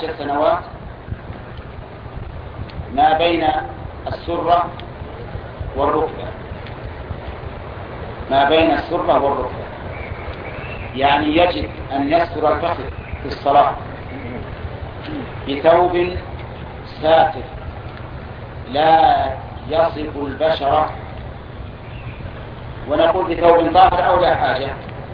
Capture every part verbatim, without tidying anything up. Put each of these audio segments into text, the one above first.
عشر سنوات ما بين السرة والركبة، ما بين السرة والركبة، يعني يجب أن يستر الفخذ في الصلاة بثوب ساتر لا يصف البشرة. ونقول بثوب طاهر أو لا حاجة؟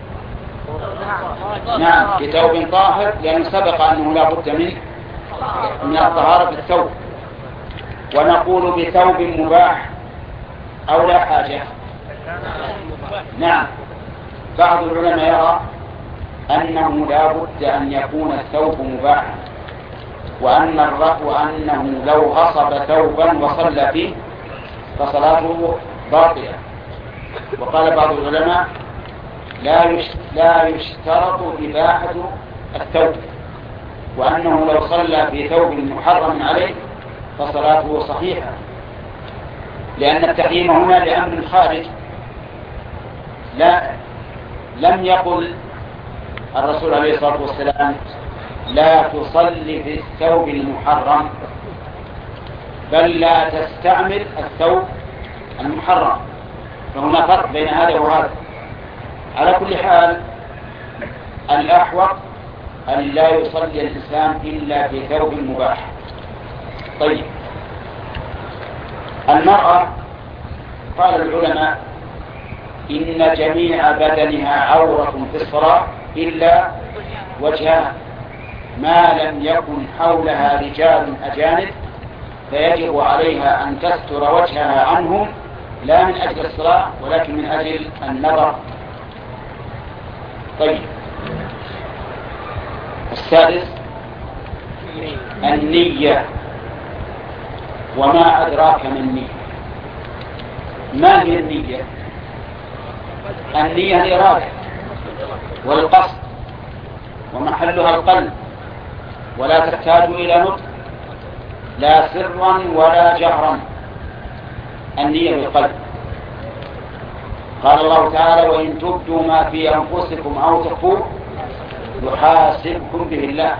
نعم بثوب طاهر، لأنه سبق أنه لا بد من من الطهارة بالثوب. ونقول بثوب مباح أو لا حاجة؟ نعم بعض العلماء يرى أنه لا بد أن يكون الثوب مباحا، وأن الرأي وأنه لو غصب ثوبا وصلى فيه فصلاته باطلة. وقال بعض العلماء لا يشترط إباحة الثوب، وأنه لو صلى في ثوب محرم عليه فصلاته صحيحة، لأن التحريم هنا لأمر خارج. لا لم يقل الرسول عليه الصلاة والسلام لا تصلي في الثوب المحرم، بل لا تستعمل الثوب المحرم، فهنا فرق بين هذا وهذا. على كل حال الأحوط أن لا يصلي الإنسان إلا في ثوب مباح. طيب المرأة قال العلماء إن جميع بدنها عورة في الصلاة إلا وجهها، ما لم يكن حولها رجال أجانب فيجب عليها أن تستر وجهها عنهم، لا من أجل الصلاة ولكن من أجل النظر. طيب السادس النية. وما أدراك ما النية؟ ما هي النية؟ النية الإرادة والقصد، ومحلها القلب، ولا تحتاج إلى نطق لا سرا ولا جهرا. النية بالقلب. قال الله تعالى وإن تبدوا ما في أنفسكم أو تخفوه يحاسبكم به الله،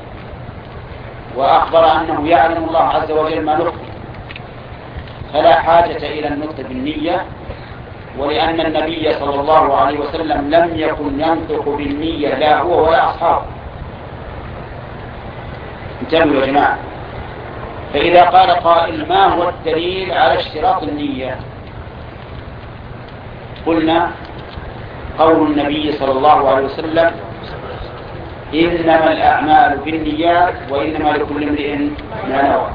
وأخبر أنه يعلم الله عز وجل ما نخفي، فلا حاجة إلى النطق بالنية، ولأن النبي صلى الله عليه وسلم لم يكن ينطق بالنية لا هو ولا أصحابه. انتبهوا يا جماعة. فإذا قال قائل ما هو الدليل على اشتراط النية؟ قلنا قول النبي صلى الله عليه وسلم إنما الأعمال بالنيات وإنما لكل امرئ ما نوى.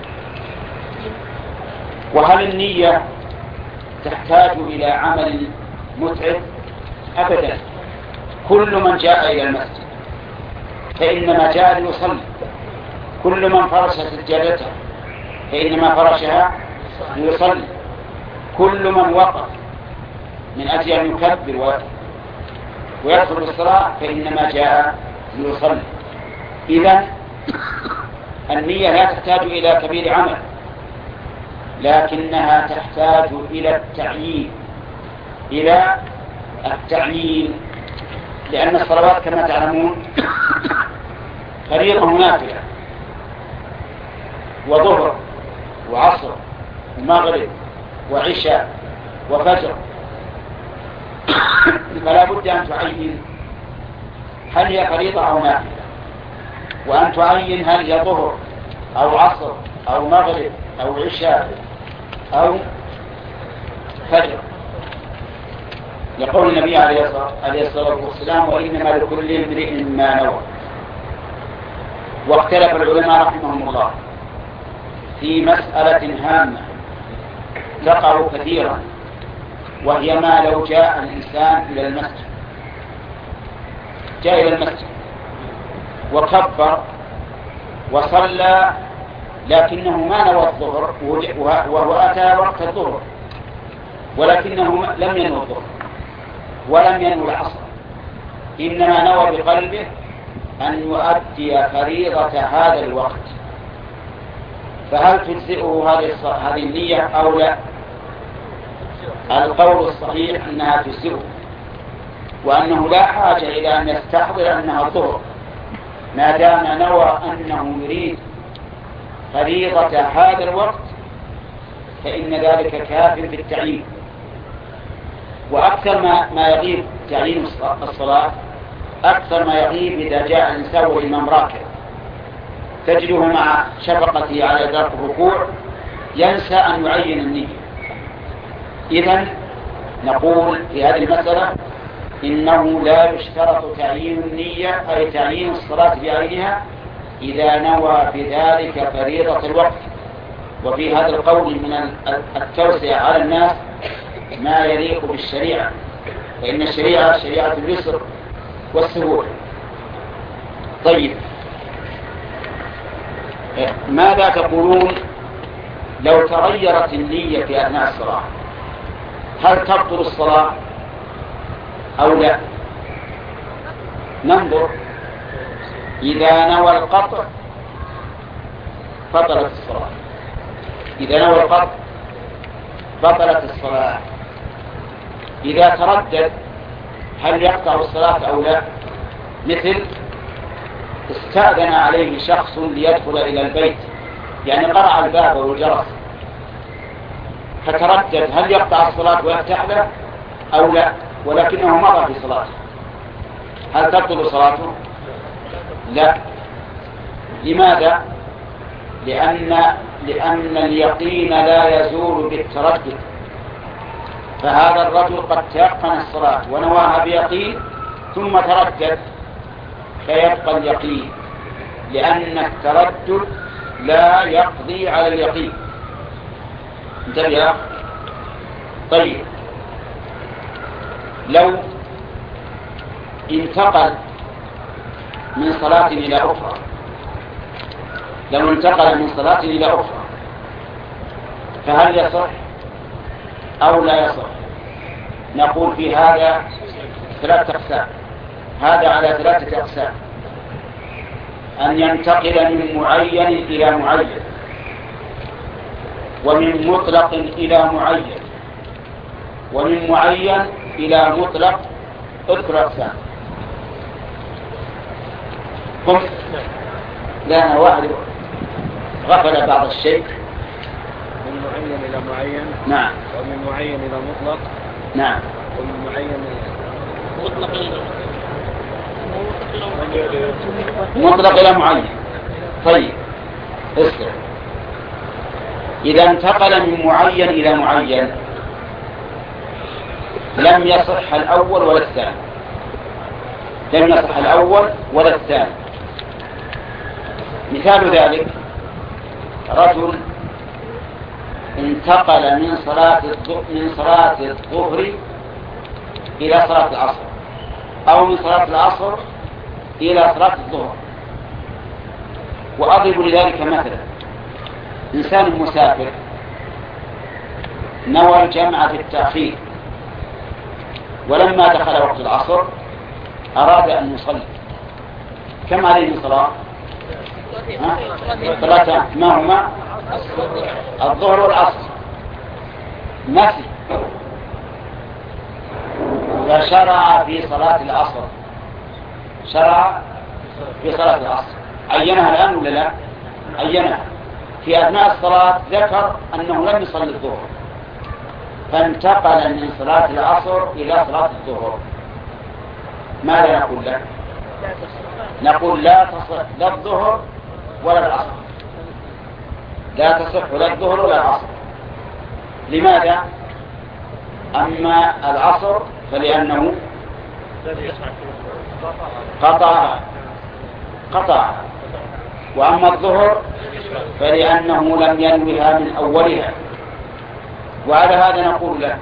وهل النية تحتاج إلى عمل متعب؟ أبدا. كل من جاء إلى المسجد فإنما جاء ليصلي، كل من فرش سجادته فإنما فرشها ليصلي، كل من وقف من أجل أن يكبر ويدخل الصلاة فإنما جاء ليصلي. إذن النية لا تحتاج إلى كبير عمل، لكنها تحتاج إلى التعيين إلى التعيين لأن الصلوات كما تعلمون فريضة ونافلة، وظهر وعصر ومغرب وعشاء وفجر، فلا بد أن تعين هل هي فريضة أو نافلة، وأن تعين هل هي ظهر أو عصر أو مغرب أو عشاء أو فجر. يقول النبي عليه الصلاة والسلام وإنما لكل امرئ ما نوى. واختلف العلماء رحمهم الله في مسألة هامة تقع كثيرا، وهي ما لو جاء الإنسان إلى المسجد جاء إلى المسجد وكبر وصلى لكنه ما نوى الظهر وهو أتى وقت الظهر، ولكنه لم ينوى الظهر ولم ينوى العصر، إنما نوى بقلبه أن يؤدي فريضة هذا الوقت، فهل تجزئه هذه النية أو لا؟ القول الصحيح أنها تجزئه، وأنه لا حاجة إلى أن يستحضر أنها الظهر، ما دام نوى أنه يريد فريضة هذا الوقت فإن ذلك كاف في التعيين. وأكثر ما, ما يغيب تعيين الصلاة أكثر ما يغيب إذا جاء الإنسان والإمام راكع تجده مع شفقته على إدراك الركوع ينسى أن يعين النية. إذن نقول في هذه المسألة إنه لا يشترط تعيين النية أي تعيين الصلاة بعينها إذا نوى بذلك فريضة الوقت. وفي هذا القول من التوسع على الناس ما يليق بالشريعة، فإن الشريعة شريعة اليسر والسهولة. طيب، ماذا تقولون لو تغيرت النية في أثناء الصلاة؟ هل تبطل الصلاة أو لا؟ ننظر. إذا نوى القطع بطلت الصلاة. إذا نوى القطع بطلت الصلاة. إذا تردد هل يقطع الصلاة أو لا؟ مثل استأذن عليه شخص ليدخل إلى البيت، يعني قرع الباب والجرس، فتردد هل يقطع الصلاة ويفتح له أو لا، ولكنه مضى في صلاته، هل تبطل صلاته؟ لا. لماذا؟ لأن لأن اليقين لا يزول بالتردد. فهذا الرجل قد تيقن الصلاة ونواها بيقين ثم تردد فيبقى اليقين، لأن التردد لا يقضي على اليقين. انتبه. طيب، لو انتقل من صلاة إلى أخرى لو انتقل من صلاة إلى أخرى فهل يصح أو لا يصح؟ نقول في هذا ثلاثة أقسام. هذا على ثلاثة أقسام: أن ينتقل من معين إلى معين، ومن مطلق إلى معين، ومن معين إلى مطلق. اذكر أقسام. قم. لا، أنا واحد غفل بعض الشيء. من معين إلى معين. نعم. ومن معين إلى مطلق. نعم. ومن معين إلى مطلق. مطلق إلى معين. طيب، اسكر. إذا انتقل من معين إلى معين لم يصح الأول ولا الثاني. لم يصح الأول ولا الثاني. مثال ذلك: رجل انتقل من صلاة من صلاة الظهر إلى صلاة العصر، أو من صلاة العصر إلى صلاة الظهر. وأضرب لذلك مثلا: إنسان مسافر نوى الجمع في التأخير، ولما دخل وقت العصر أراد أن يصلي. كم عليه من صلاة؟ ثلاثة. ما هما؟ الظهر والعصر. نسي فشرع في صلاة العصر. شرع في صلاة العصر. عينها الآن ولا لا؟ عينها. في أثناء الصلاة ذكر أنه لم يصلي الظهر، فانتقل من صلاة العصر إلى صلاة الظهر. ماذا نقول له؟ نقول لا تصح لا الظهر ولا العصر. لا تصح لا الظهر ولا العصر. لماذا؟ أما العصر فلأنه قطع قطع وأما الظهر فلأنه لم ينوها من أولها. وعلى هذا نقول له: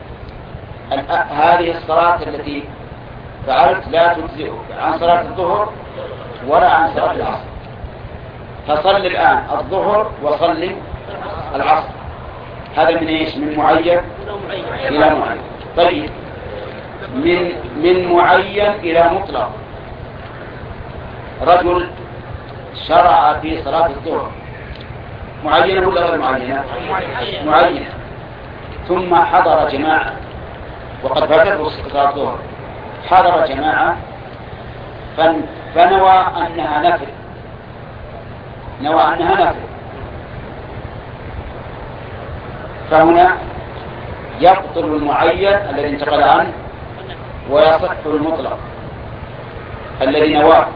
هذه الصلاة التي فعلت لا تجزئك عن صلاة الظهر ولا عن صلاة العصر، فصل الآن الظهر وصل العصر. هذا من ايش؟ من معين إلى معين. طيب، من من معين إلى مطلق. رجل شرع في صلاة الظهر، معينة ولا غير معينة؟ معينة. ثم حضر جماعة وقد فاتته صلاة الظهر، حضر جماعة فنوى أنها نفل نوى أنها نفل فهنا يبطل المعين الذي انتقل عنه ويصح المطلق الذي نواه.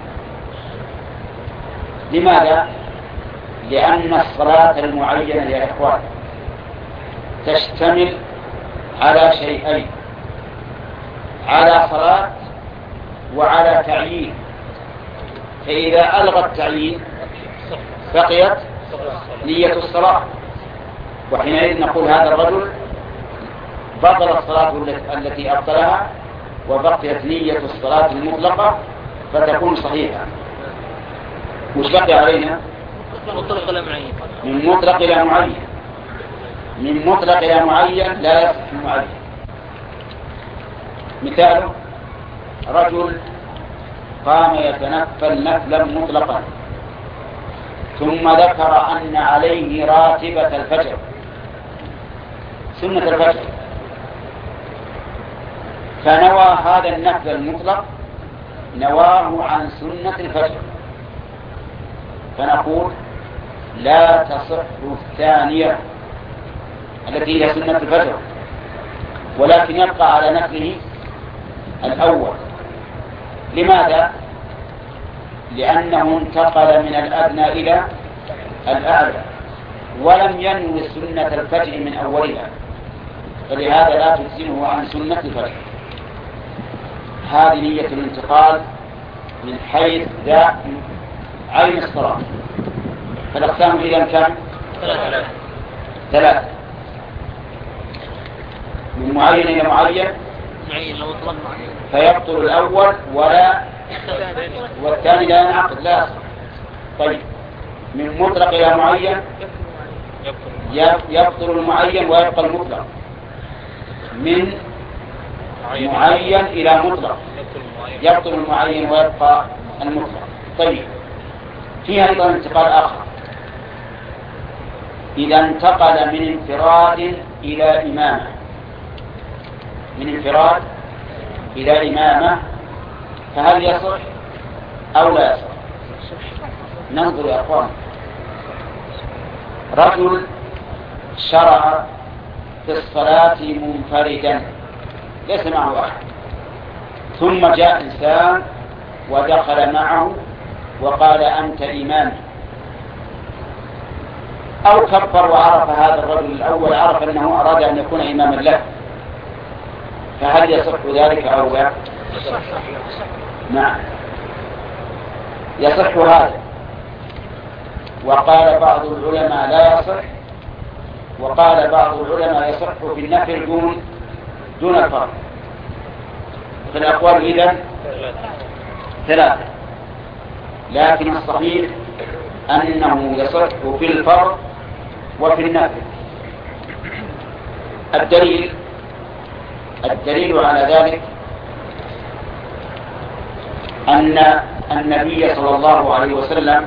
لماذا؟ لأن الصلاة المعينة يا إخوان تشتمل على شيئين، على صلاة وعلى تعيين، فإذا ألغى التعيين بقيت نية الصلاة، وحينئذ نقول هذا الرجل بطل الصلاة التي أبطلها وبقيت نية الصلاة المطلقة فتكون صحيحة. وش بقي علينا؟ مطلق إلى معين. من مطلق إلى معين، من مطلق إلى معين لا يصح المعين. مثاله رجل قام يتنفل نفلا مطلقا ثم ذكر أن عليه راتبة الفجر سنة الفجر، فنوى هذا النفل المطلق نواه عن سنة الفجر، فنقول لا تصح الثانية التي هي سنة الفجر، ولكن يبقى على نفله الأول. لماذا؟ لأنه انتقل من الأدنى إلى الأعلى ولم ينوي سنة الفجر من أولها، فلهذا لا تلزمه عن سنة الفجر. هذه نية الانتقال من حيث ذا عين الصلاة. فالأقسام إذا كم؟ ثلاثة، من معين إلى معين فيبطل الأول ولا والثاني لا ينعقد لا يصح. طيب من مطلق إلى معين يبطل المعين ويبقى المطلق، من معين إلى مطلق يبطل المعين ويبقى المطلق. طيب فيها أيضا انتقال آخر، إذا انتقل من انفراد إلى إمامة، من انفراد إلى إمامة فهل يصح أو لا يصح؟ ننظر يا أخوان. رجل شرع في الصلاة منفردا ليس معه أحد، ثم جاء إنسان ودخل معه وقال أنت إمامي، أو كبر وعرف هذا الرجل الأول عرف أنه أراد أن يكون إماما له، فهل يصح ذلك أو لا؟ نعم يصح هذا. وقال بعض العلماء لا يصح، وقال بعض العلماء يصح في النفل دون دون الفرض. في الأقوال إذن ثلاثة، لكن الصحيح أنه يصح في الفرض وفي النفل. الدليل الدليل على ذلك أن النبي صلى الله عليه وسلم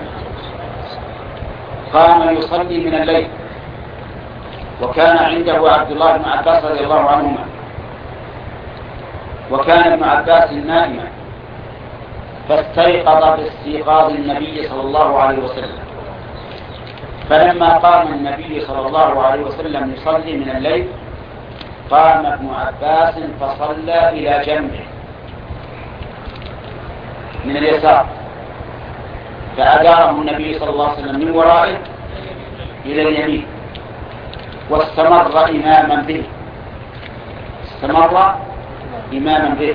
قام يصلي من الليل، وكان عنده عبد الله بن عباس رضي الله عنهما، وكان ابن عباس نائما فاستيقظ باستيقاظ النبي صلى الله عليه وسلم، فلما قام النبي صلى الله عليه وسلم يصلي من الليل قام ابن عباس فصلى إلى جنبه من اليسار، فأداره النبي صلى الله عليه وسلم من ورائه إلى اليمين واستمر إماما به استمر إماما به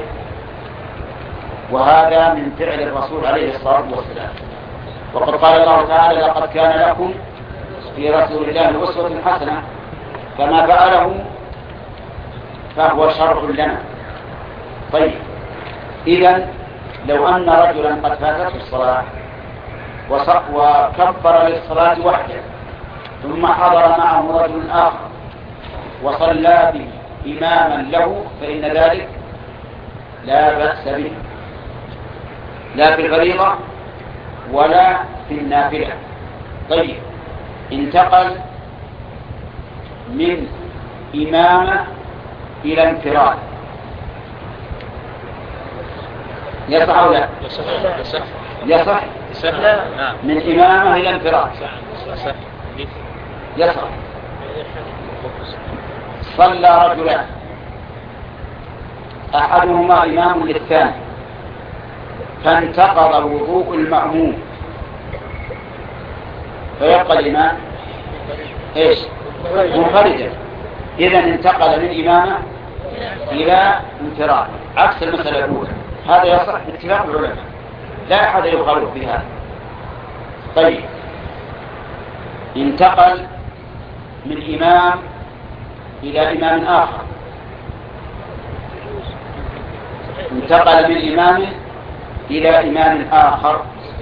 وهذا من فعل الرسول عليه الصلاة والسلام. وقد قال الله تعالى لقد كان لكم في رسول الله أسوة حسنة، فما فعله فهو شرع لنا. طيب إذن لو أن رجلا قد فاتته الصلاة وكبر للصلاة وحده ثم حضر معه رجل آخر وصلى به إماما له فإن ذلك لا بأس به، لا في الفريضة ولا في النافلة. طيب انتقل من إمامة إلى انفراد، يصح أو لا؟ يصح من إمامة إلى انفراد. يصح. صلى رجلان أحدهما إمام للثاني فانتقض وضوء المأموم فيبقى الإمام إيش؟ منفردا. إذن انتقل من إمامة إلى انفراد عكس المسألة الأولى. هذا يصح باتفاق العلماء، لا أحد يخالف بهذا. طيب، انتقل من إمام إلى إمام آخر، انتقل من إمام إلى إمام آخر،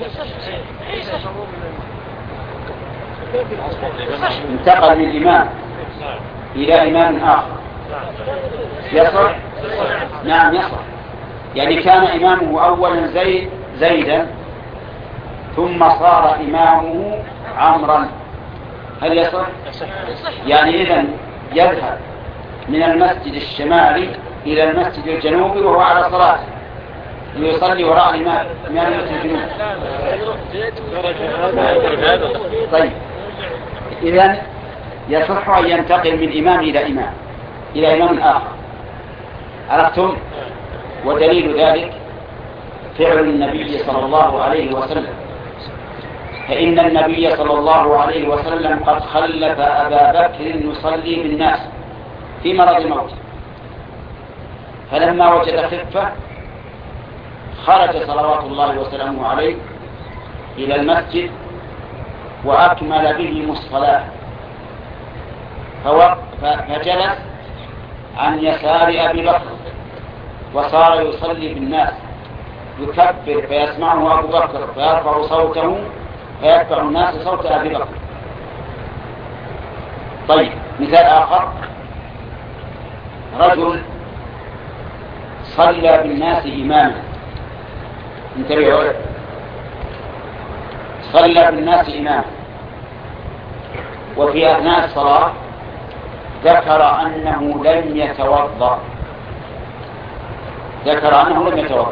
انتقل من إمام إلى إمام آخر، يصح؟ نعم يصح. يعني كان إمامه أولا زيد زيدا ثم صار إمامه عمرا، هل يصح؟ يعني إذن يذهب من المسجد الشمالي إلى المسجد الجنوبي وهو على صلاة ليصلي وراء الإمام إمام المسجد الجنوبي. طيب، إذن يصح أن ينتقل من إمام إلى إمام إلى إمام آخر. عرفتم؟ ودليل ذلك فعل النبي صلى الله عليه وسلم، فإن النبي صلى الله عليه وسلم قد خلف أبا بكر يصلي بالناس في مرض موته، فلما وجد خفة خرج صلوات الله وسلامه عليه إلى المسجد وأكمل بهم الصلاة، فجلس عن يسار أبي بكر وصار يصلي بالناس يكبر فيسمعه أبو بكر فيرفع صوته فيتبع الناس صوت أبي بكر. طيب، مثال آخر، رجل صلى بالناس إماما، انتبهوا، صلى بالناس إماما وفي أثناء الصلاة ذكر أنه لم يتوضأ ذكر أنه لم يتوضأ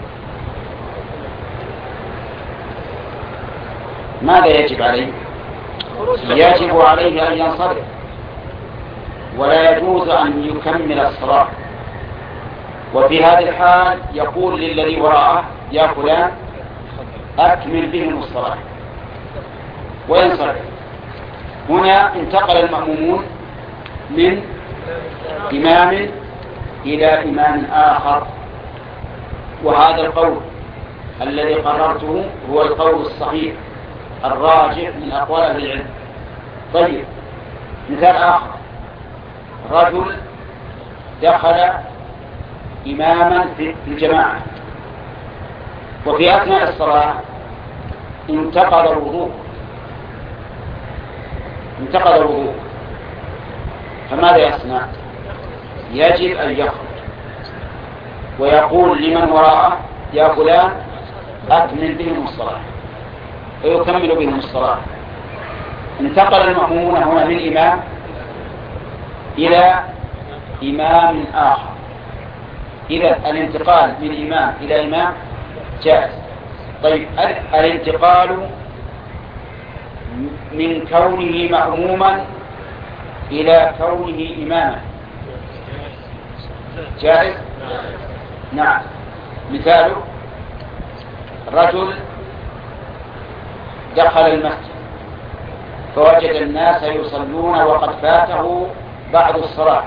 ماذا يجب عليه؟ يجب عليه أن ينصرف ولا يجوز أن يكمل الصلاة. وفي هذه الحال يقول للذي وراءه يا فلان أكمل بهم الصلاة وينصرف. هنا انتقل المأمومون من إمام إلى إمام آخر، وهذا القول الذي قررته هو القول الصحيح الراجح من أقوال أهل العلم. طيب، مثال آخر، رجل دخل إماما في الجماعة وفي أثناء الصلاة انتقض الوضوء انتقض الوضوء فماذا يصنع؟ يجب أن يخرج ويقول لمن وراءه يا فلان أكمل بهم الصلاة ويكمل بهم الصلاة. انتقل المأمومون هنا من إمام إلى إمام آخر. إذا الانتقال من إمام إلى إمام جائز. طيب، الانتقال من كونه مأموما إلى كونه إماما جائز؟ نعم. مثاله رجل دخل المسجد فوجد الناس يصلون وقد فاته بعد الصلاة،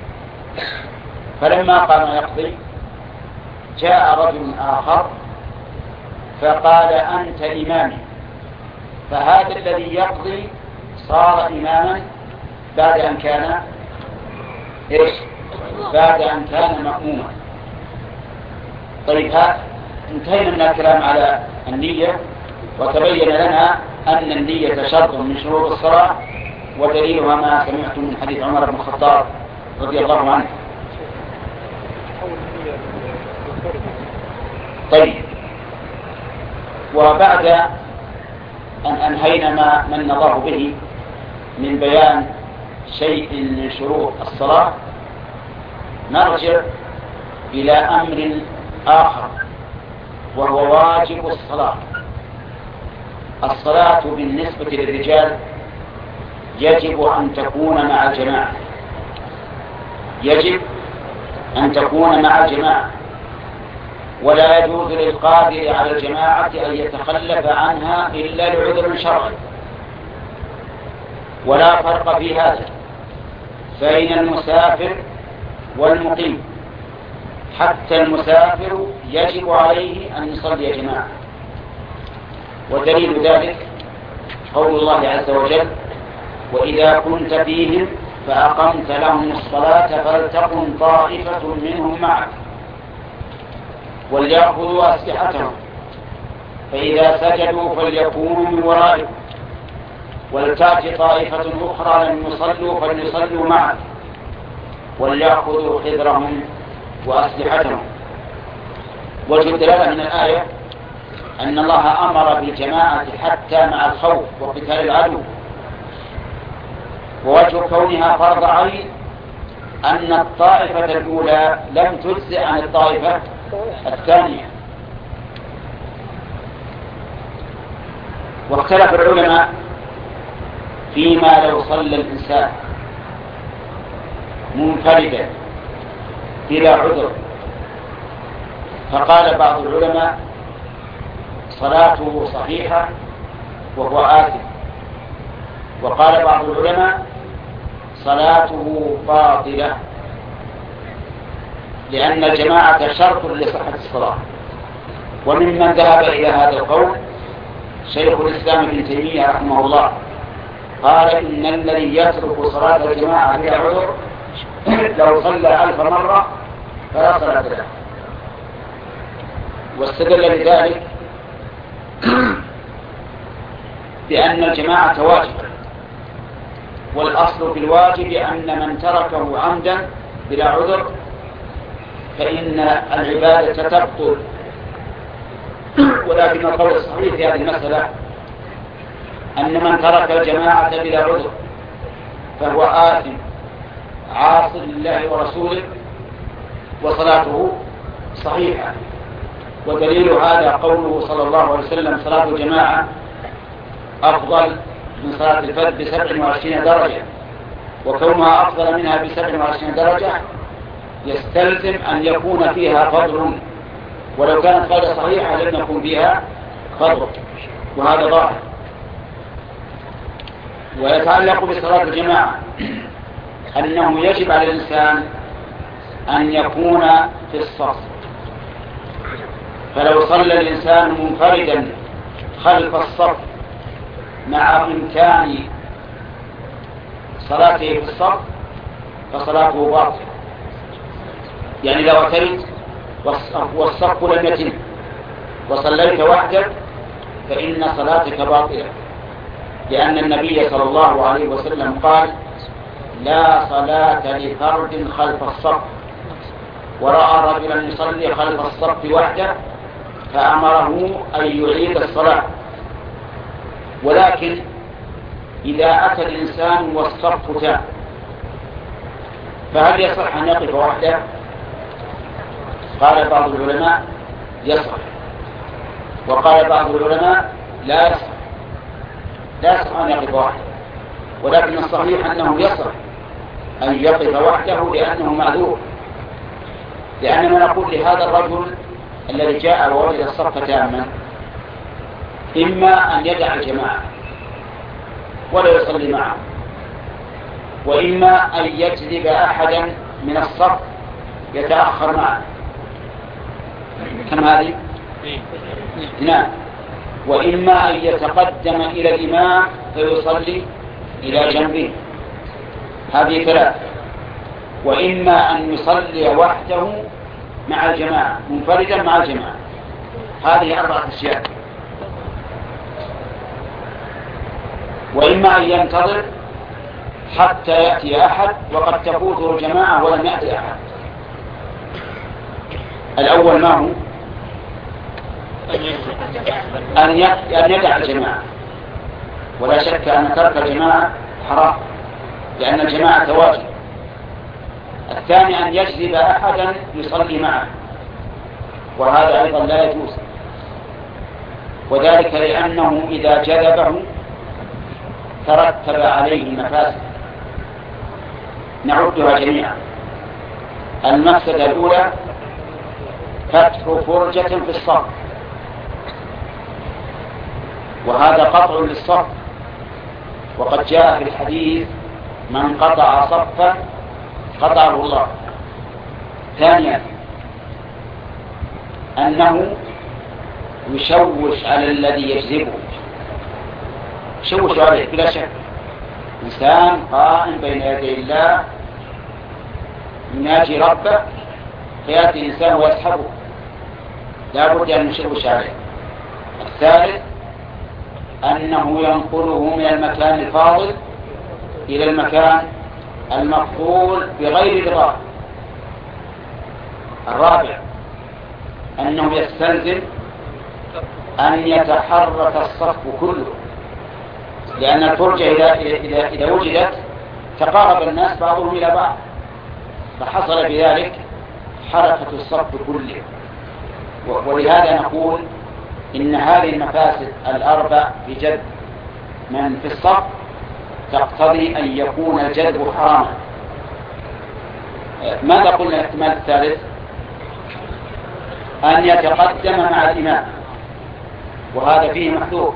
فلما قام يقضي جاء رجل آخر فقال أنت إمامي، فهذا الذي يقضي صار إماما بعد أن كان إيش؟ بعد أن كان مأموما. طيب، انتهينا من الكلام على النية وتبين لنا أن النية شرط من شروط الصلاة، ودليلها ما سمعتم من حديث عمر بن الخطاب رضي الله عنه. طيب، وبعد أن أنهينا ما من الله به من بيان شيء من شروط الصلاة نرجع إلى أمر آخر وهو واجب الصلاة. الصلاة بالنسبة للرجال يجب أن تكون مع الجماعة، يجب أن تكون مع الجماعة، ولا يجوز للقادر على الجماعة أن يتخلف عنها إلا لعذر شرعي. ولا فرق في هذا بين المسافر والمقيم، حتى المسافر يجب عليه أن يصلي جماعة. ودليل ذلك قول الله عز وجل: وإذا كنت فيهم فأقمت لهم الصلاة فلتقم طائفة منهم معك وليأخذوا أسلحتهم فإذا سجدوا فليكونوا من ورائكم ولتأت طائفة أخرى لم يصلوا فليصلوا معك وليأخذوا حذرهم وأسلحتهم. وجه الدلالة من الآية أن الله أمر بالجماعة حتى مع الخوف وقتال العدو. ووجه كونها فرض عين أن الطائفة الأولى لم تجزئ عن الطائفة الثانية. واختلف العلماء فيما لو صلى الإنسان منفردا بلا عذر، فقال بعض العلماء صلاته صحيحة وهو آثم، وقال بعض العلماء صلاته باطلة، لأن الجماعة شرط لصحة الصلاة. وممن ذهب إلى هذا القول شيخ الإسلام ابن تيمية رحمه الله، قال إن الذي يترك صلاة الجماعة بلا عذر لو صلى ألف مرة فلا صلاة له. واستدل لذلك بأن الجماعة واجب، والأصل في الواجب أن من تركه عمدا بلا عذر فإن العبادة تبطل. ولكن القول الصحيح في هذه المسألة أن من ترك الجماعة بلا عذر فهو آثم عاص لله ورسوله وصلاته صحيحة. ودليل هذا قوله صلى الله عليه وسلم: صلاة الجماعة أفضل من صلاة الفرد بسبع وعشرين درجة. وكونها أفضل منها بسبع وعشرين درجة يستلزم أن يكون فيها فضل، ولو كانت غير صحيحة لم يكن فيها فضل، وهذا ظاهر. ويتعلق بصلاة الجماعة أنه يجب على الإنسان أن يكون في الصف، فلو صلى الإنسان منفردا خلف الصف مع إمكان صلاته في الصف فصلاته باطلة. يعني لو أتيت والصف لم يتم وصليت وحدك فإن صلاتك باطلة، لأن النبي صلى الله عليه وسلم قال: لا صلاة لفرد خلف الصف، ورأى رجلا يصلي خلف الصف وحده فأمره أن يعيد الصلاة. ولكن إذا أتى الإنسان والصف تام فهل يصح أن يقف وحده؟ قال بعض العلماء يصح، وقال بعض العلماء لا يصح، لا يصح أن يقف وحده. ولكن الصحيح أنه يصح أن يقف وحده لأنه معذور، لأننا نقول لهذا الرجل الذي جاء ووجد الصف تاما إما أن يدع الجماعة ولا يصلي معه، وإما أن يجذب أحدا من الصف يتأخر معه، كم هذه؟ نعم. وإما أن يتقدم إلى الإمام فيصلي إلى جنبه، هذه ثلاثة. وإما أن يصلي وحده مع الجماعة، منفردا مع الجماعة، هذه أربعة أشياء. وإما أن ينتظر حتى يأتي أحد وقد تفوته الجماعة ولم يأتي أحد. الأول ما هو؟ أن يدع الجماعة، ولا شك أن ترك الجماعة حرام لأن الجماعة واجب. الثاني أن يجذب أحدا يصلي معه، وهذا أيضا لا يجوز وذلك لأنه إذا جذبه ترتب عليه المفاسد، نعدها جميعا. المفسدة الأولى فتح فرجة في الصف، وهذا قطع للصف، وقد جاء في الحديث من قطع صفا قطعه الله. ثانيا أنه يشوش على الذي يجذبه، يشوش عليه بلا شك. إنسان قائم بين يدي الله يناجي ربه فيأتي إنسان ويسحبه، لا بد أن يشوش عليه. الثالث أنه ينقله من المكان الفاضل إلى المكان المفضول بغير رضاه. الرابع أنه يستلزم أن يتحرك الصف كله، لأن الفرجة إذا, إذا, إذا وجدت تقارب الناس بعضهم إلى بعض، فحصل بذلك حركة الصف كله. ولهذا نقول إن هذه المفاسد الأربع بجد من في الصف تقتضي أن يكون الجذب حراما. ماذا قلنا الاحتمال الثالث؟ أن يتقدم مع الإمام، وهذا فيه محذور،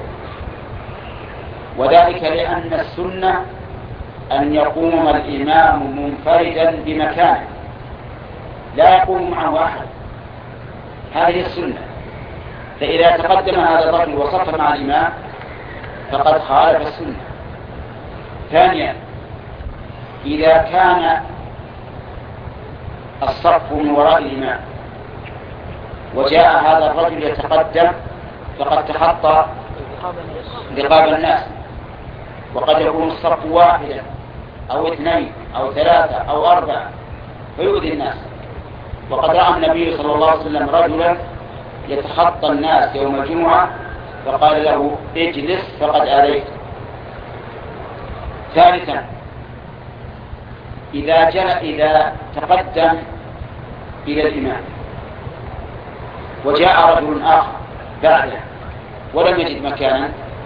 وذلك لأن السنة أن يقوم الإمام منفردا بمكانه لا يقوم معه أحد، هذه السنة. فإذا تقدم هذا الرجل وصف مع الإمام فقد خالف السنة. ثانيا إذا كان الصف من وراء الإمام وجاء هذا الرجل يتقدم فقد تخطى رقاب الناس، وقد يكون الصف واحدا أو اثنين أو ثلاثة أو أربعة فيؤذي الناس. وقد رأى النبي صلى الله عليه وسلم رجلا يتخطى الناس يوم الجمعة فقال له اجلس فقد آذيت. ثالثا إذا جاء إذا تقدم إلى الإمام وجاء رجل آخر بعده ولم يجد مكانا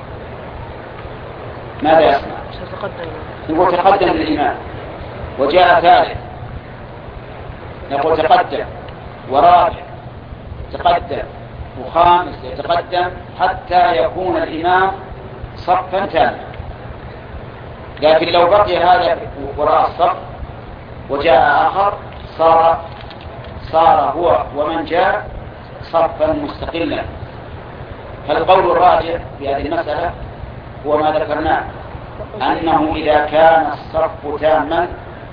ماذا يصنع؟ نقول تقدم للإمام، وجاء ثالث نقول تقدم، ورابع تقدم، وخامس يتقدم حتى يكون الإمام صفا تاما. لكن لو بقي هذا وراء الصف وجاء آخر صار صار هو ومن جاء صفا مستقلا. فالقول الراجح في هذه المسألة هو ما ذكرناه، أنه إذا كان الصف تاما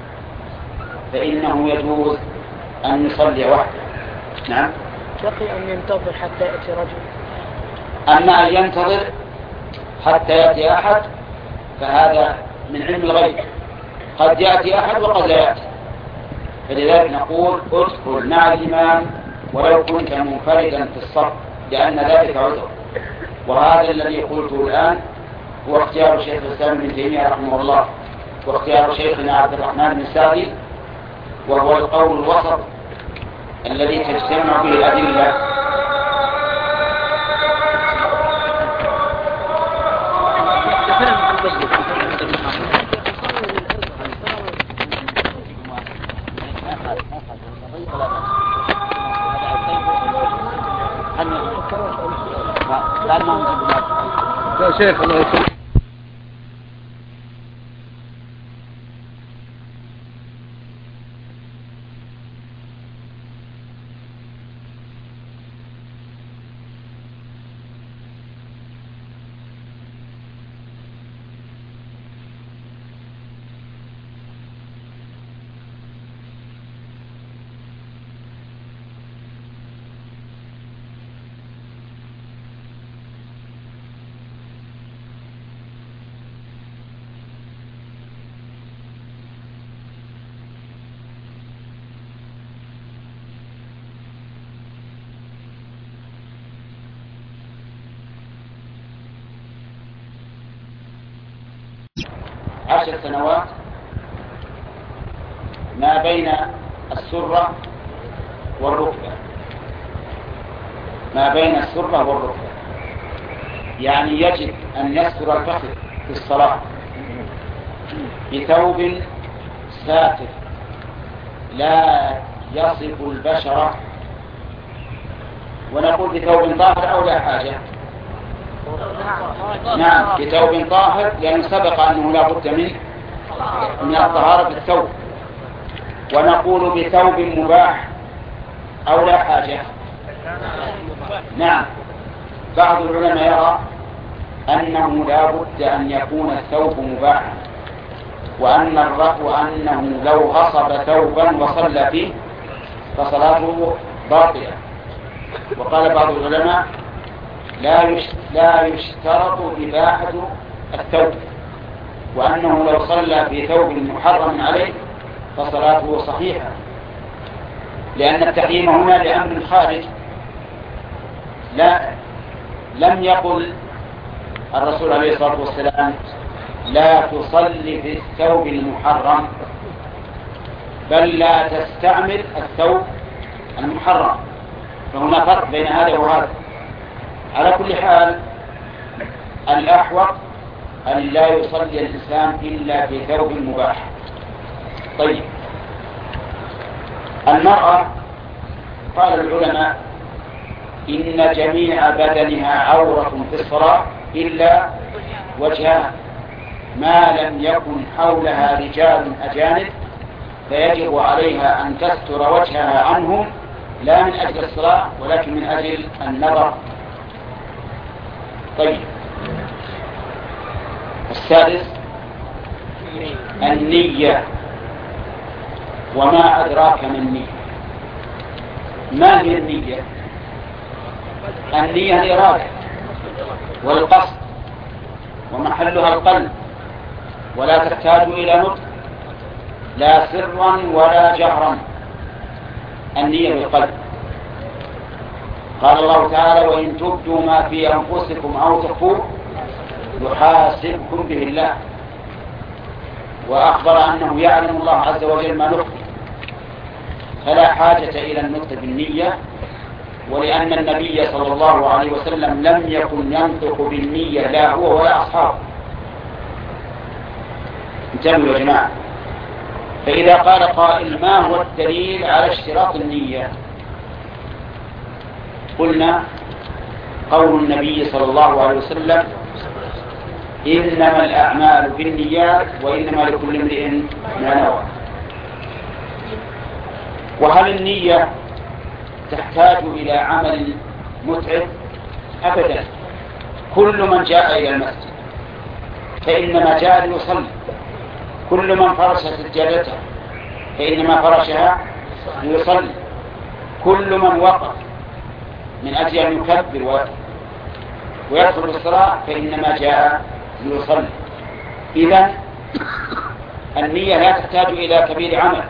فإنه يجوز أن يصلي وحده. نعم. بقي أن ينتظر حتى يأتي رجل. أما أن ينتظر حتى يأتي أحد فهذا من علم الغيب، قد يأتي أحد وقد لا يأتي. فلذلك نقول ادخل مع الإمام ولو كنت منفردا في الصف، لأن ذلك عذر. وهذا الذي قلته الآن هو اختيار شيخ الإسلام ابن تيمية رحمه الله، واختيار شيخنا عبد الرحمن بن سعدي، وهو القول الوسط الذي تجتمع به الأدلة. يا شيخ الله يسلمك. عشر سنوات ما بين السرة والركبة، ما بين السرة والركبة يعني يجب أن يستر الفخذ في الصلاة بثوب ساتر لا يصف البشرة، ونقول بثوب طاهر أو لا حاجة. نعم بثوب طاهر، لأن سبق أنه لا بد من من الطهارة بالثوب. ونقول بثوب مباح أو لا حاجة. نعم بعض العلماء يرى أنه لا بد أن يكون الثوب مباحا، وأن الرأي وأنه لو غصب ثوبا وصلى فيه فصلاته باطلة. وقال بعض العلماء لا لا يشترط إباحة الثوب، وأنه لو صلى في ثوب محرم عليه فصلاته صحيحة، لأن التحريم هنا لأمر خارج. لا لم يقل الرسول عليه الصلاة والسلام لا تصلي في الثوب المحرم، بل لا تستعمل الثوب المحرم، فهنا فرق بين هذا وهذا. على كل حال الأحوط أن لا يصلي الإنسان إلا في ثوب مباح. طيب المرأة قال العلماء إن جميع بدنها عورة في الصلاة إلا وجهها، ما لم يكن حولها رجال أجانب فيجب عليها أن تستر وجهها عنهم، لا من أجل الصلاة ولكن من أجل النظر. طيب السادس النية. وما أدراك ما النية؟ ما هي النية؟ النية الإرادة والقصد، ومحلها القلب، ولا تحتاج إلى نطق لا سرا ولا جهرا. النية بالقلب. قال الله تعالى وإن تبدوا ما في أنفسكم أو تخفوه يحاسبكم به الله، وأخبر أنه يعلم الله عز وجل ما نخفي، فلا حاجة إلى النطق بالنية، ولأن النبي صلى الله عليه وسلم لم يكن ينطق بالنية لا هو ولا أصحابه. انتبهوا يا جماعة. فإذا قال قائل ما هو الدليل على اشتراط النية؟ قلنا قول النبي صلى الله عليه وسلم إنما الأعمال بالنيات وإنما لكل امرئ ما نوى. وهل النية تحتاج إلى عمل متعب؟ أبدا. كل من جاء إلى المسجد فإنما جاء ليصلي، كل من فرش سجادته فإنما فرشها ليصلي، كل من وقف من أجل أن يكبر ويدخل الصلاة فإنما جاء ليصلي. إذن النية لا تحتاج إلى كبير عمل،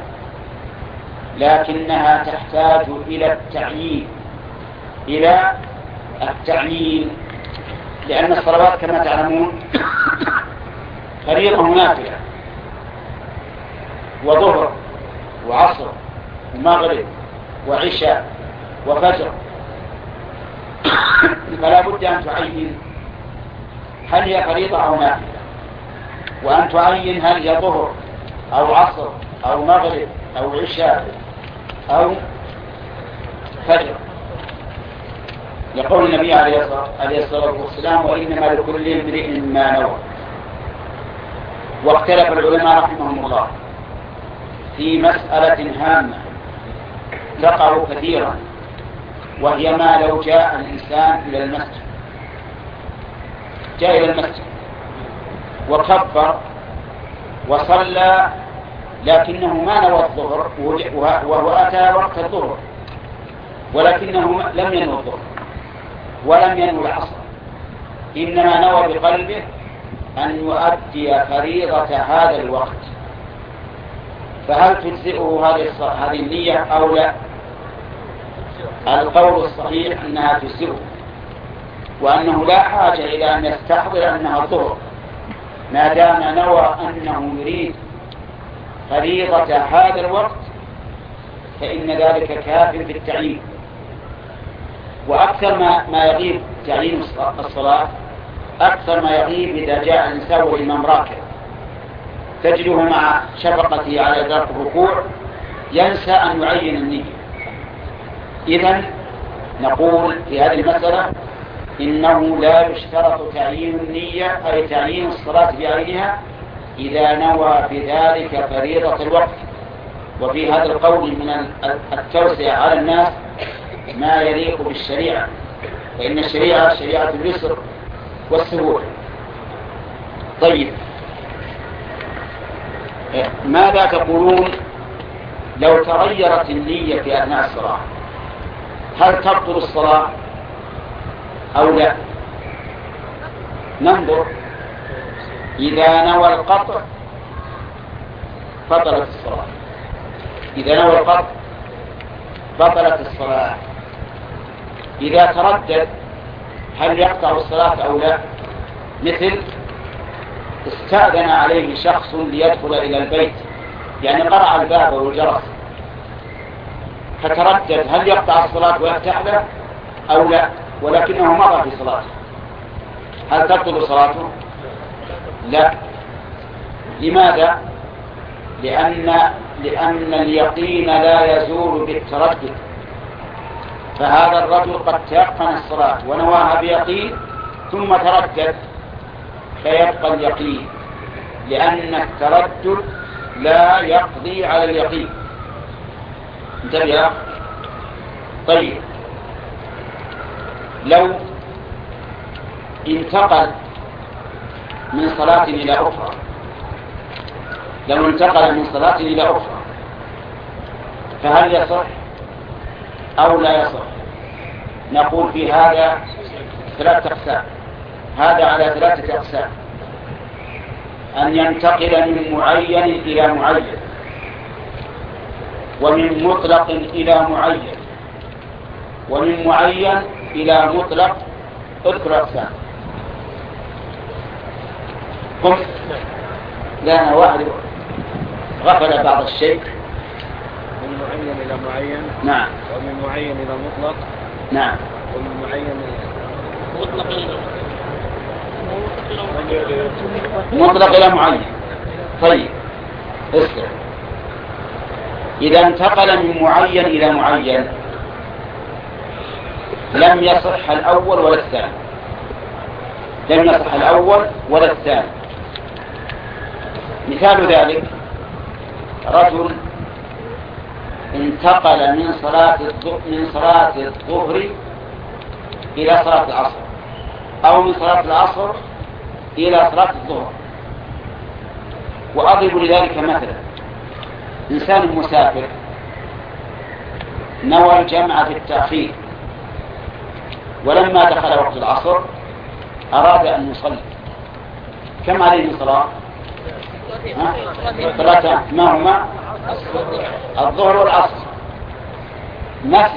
لكنها تحتاج إلى التعيين إلى التعيين لأن الصلوات كما تعلمون فريضة ونافلة، وظهر وعصر ومغرب وعشاء وفجر، فلا بد أن تعين هل هي فريضة أو نافلة، وأن تعين هل هي ظهر أو عصر أو مغرب أو عشاء أو فجر، لقول النبي عليه الصلاة والسلام وإنما لكل امرئ ما نوى. واختلف العلماء رحمهم الله في مسألة هامة تقع كثيرا، وهي ما لو جاء الإنسان إلى المسجد جاء إلى المسجد وكبر وصلى لكنه ما نوى الظهر وهو أتى وقت الظهر، ولكنه لم ينوى الظهر ولم ينوى العصر، إنما نوى بقلبه أن يؤدي فريضة هذا الوقت، فهل تجزئه هذه النية أو لا؟ القول الصحيح أنها تجزئه، وأنه لا حاجة إلى أن يستحضر أنها الظهر ما دام نوى أنه يريد فريضة هذا الوقت، فإن ذلك كاف في التعيين. وأكثر ما, ما يغيب تعيين الصلاة أكثر ما يغيب إذا جاء الإنسان والإمام راكع، تجده مع شفقته على إدراك الركوع ينسى أن يعين النية. إذن نقول في هذه المسألة إنه لا يشترط تعيين النية أي تعيين الصلاة بعينها إذا نوى بذلك فريضة الوقت. وفي هذا القول من التوسع على الناس ما يليق بالشريعة، فإن الشريعة شريعة اليسر والسهولة. طيب، ماذا تقولون لو تغيرت النية في أثناء الصلاة؟ هل تبطل الصلاة أو لا؟ ننظر. إذا نوى القطع بطلت الصلاة، إذا نوى القطع بطلت الصلاة. إذا تردد هل يقطع الصلاة أو لا؟ مثل استأذن عليه شخص ليدخل إلى البيت، يعني قرع الباب والجرس، فتردد هل يقطع الصلاة ويفتح له أو لا، ولكنه مضى في صلاته، هل تبطل صلاته؟ لا. لماذا؟ لأن لأن اليقين لا يزول بالتردد. فهذا الرجل قد تيقن الصلاة ونواها بيقين ثم تردد، فيبقى اليقين، لأن التردد لا يقضي على اليقين. انتبه. طيب، لو انتقل من صلاة إلى أخرى لو انتقل من صلاة إلى أخرى فهل يصح أو لا يصح؟ نقول في هذا ثلاثة أقسام. هذا على ثلاثة أقسام: أن ينتقل من معين إلى معين، ومن مطلق إلى معين، ومن معين إلى مطلق. اذكر أقسام. قم. لا، أنا واحد غفل بعض الشيء. من معين إلى معين. نعم. ومن معين إلى مطلق. نعم. ومن معين إلى مطلق إلى مطلق إلى معين. طيب، اسمع. إذا انتقل من معين إلى معين لم يصح الأول ولا الثاني، لم يصح الأول ولا الثاني. مثال ذلك: رجل انتقل من صلاة من صلاة الظهر إلى صلاة العصر، أو من صلاة العصر إلى صلاة الظهر. وأضرب لذلك مثلا: إنسان مسافر نوى الجمع في التأخير، ولما دخل وقت العصر أراد أن يصلي. كم عليه من صلاة؟ ثلاثة. ما هما؟ الظهر والعصر. نفي.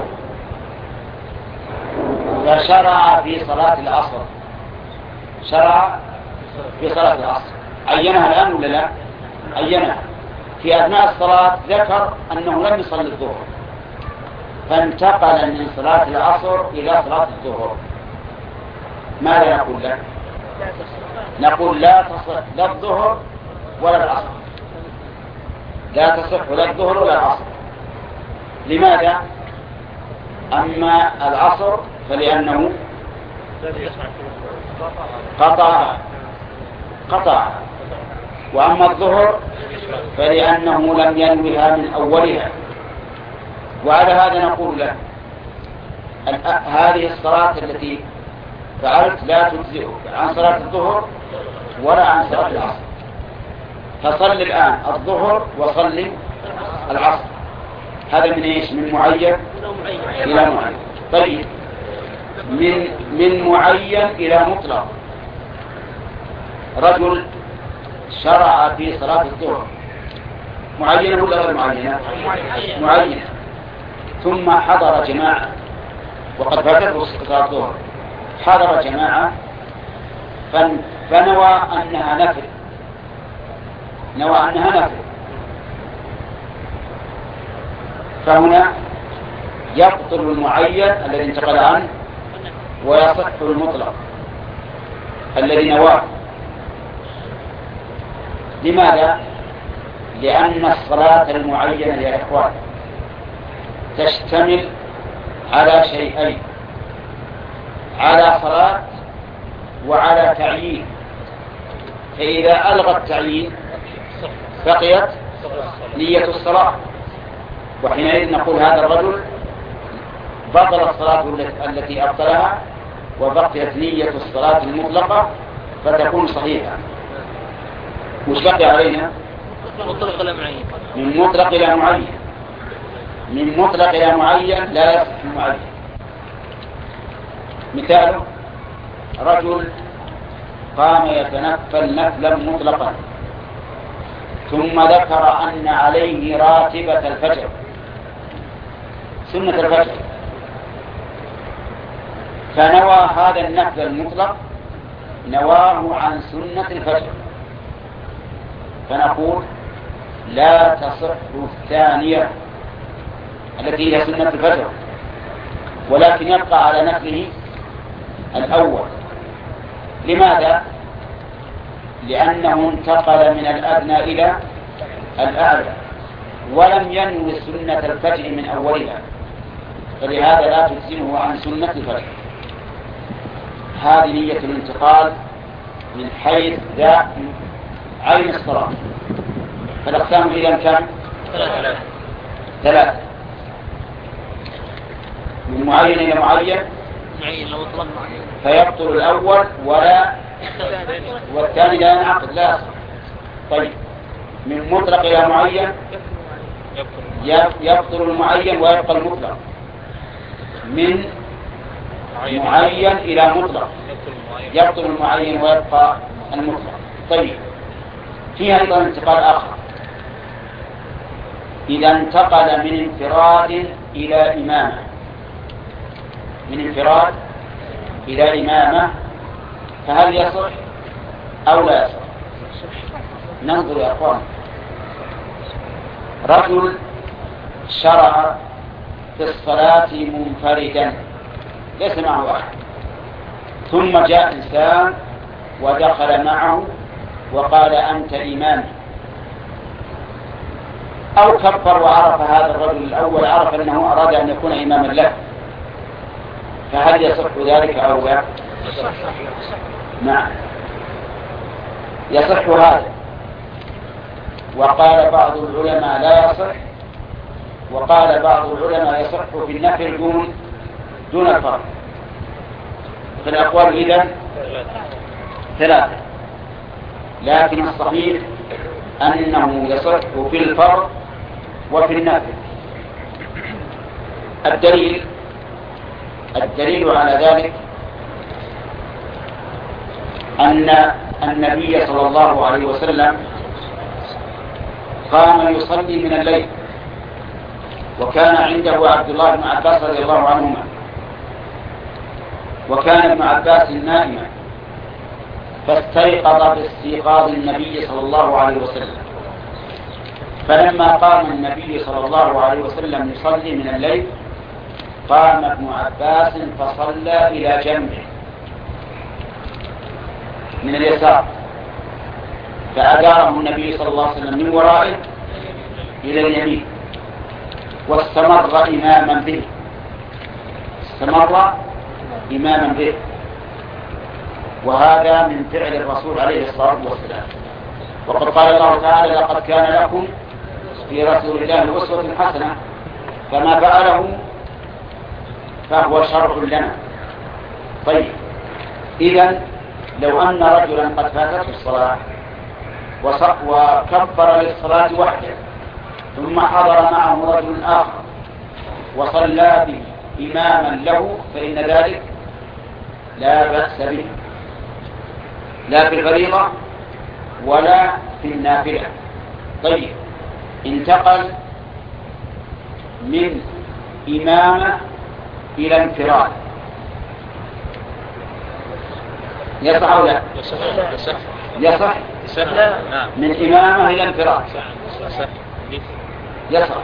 فشرع في صلاة العصر، شرع في صلاة العصر. عينها الآن ولا لا؟ عينها. في أثناء الصلاة ذكر أنه لم يصلي الظهر، فانتقل من صلاة العصر إلى صلاة الظهر. ماذا نقول له؟ نقول لا تصح لا الظهر ولا العصر، لا تصح لا الظهر ولا العصر. لماذا؟ أما العصر فلأنه قطع قطع وأما الظهر فلأنه لم ينوها من أولها. وعلى هذا نقول له: هذه الصلاة التي فعلت لا تجزئك عن صلاة الظهر ولا عن صلاة العصر، فصل الآن الظهر وصل العصر. هذا من إيش؟ من معين إلى معين. طيب، من من معين إلى مطلق. رجل شرع في صلاة الظهر، معينة ولا غير معينة؟ معينة. ثم حضر جماعة وقد فاتته صلاة الظهر، حضر جماعة فنوى أنها نفل، نوى أنها نفل، فهنا يبطل المعين الذي انتقل عنه ويصح المطلق. الذي نواه. لماذا؟ لأن الصلاة المعينة يا إخوان تشتمل على شيئين، على صلاة وعلى تعيين. فإذا ألغى التعيين بقيت نية الصلاة، وحينئذ نقول هذا الرجل بطل الصلاة التي أبطلها وبقيت نية الصلاة المطلقة فتكون صحيحة. مش بقي علينا مطلق إلى معين، من مطلق إلى معين، من مطلق إلى معين لا يصح معين. مثاله رجل قام يتنفل نفلا مطلقا ثم ذكر أن عليه راتبة الفجر، سنة الفجر، فنوى هذا النفل المطلق نواه عن سنة الفجر، فنقول لا تصح الثانية التي هي سنة الفجر، ولكن يبقى على نفله الأول. لماذا؟ لأنه انتقل من الأدنى إلى الأعلى ولم ينوي سنة الفجر من أولها، فلهذا لا تجزمه عن سنة الفجر. هذه نية الانتقال من حيث ذا عين الصلاة. فالأقسام إذا كم؟ ثلاثة. ثلاثة من معين إلى معين فيبطل الأول ولا والثاني لا ينعقد لا يصح. طيب من مطلق إلى معين يبطل المعين ويبقى المطلق، من معين إلى مطلق يبطل المعين ويبقى المطلق. طيب فيها أيضا انتقال آخر، إذا انتقل من انفراد إلى إمامة، من انفراد إلى إمامة فهل يصح أو لا يصح؟ ننظر يا أخوان. رجل شرع في الصلاة منفردا ليس معه أحد، ثم جاء إنسان ودخل معه وقال أنت إمامي، أو كبر وعرف هذا الرجل الأول عرف أنه أراد أن يكون إماما له، فهل يصح ذلك أو لا؟ نعم يصح هذا. وقال بعض العلماء لا يصح، وقال بعض العلماء يصح في النفل دون دون الفرض. في الأقوال إذن ثلاثة، لكن الصحيح أنه يصح في الفرض وفي النفل. الدليل الدليل على ذلك أن النبي صلى الله عليه وسلم قام يصلي من الليل، وكان عنده عبد الله بن عباس رضي الله عنهما، وكان ابن عباس نائما فاستيقظ باستيقاظ النبي صلى الله عليه وسلم، فلما قام النبي صلى الله عليه وسلم يصلي من الليل قام ابن عباس فصلى إلى جنبه من اليسار، فأداره النبي صلى الله عليه وسلم من ورائه إلى اليمين واستمر إماما به، استمر إماما به. وهذا من فعل الرسول عليه الصلاة والسلام. وقد قال الله تعالى لقد كان لكم في رسول الله أسوة حسنة، فما فعله فهو شرع لنا. طيب إذن لو أن رجلا قد فاتته الصلاة وكبر للصلاة وحده ثم حضر معه رجل آخر وصلى به إماما له فإن ذلك لا بأس به، لا في الفريضة ولا في النافلة. طيب انتقل من إمامة إلى انفراد، يصح أو لا؟ يصح من إمامة إلى انفراد يصح.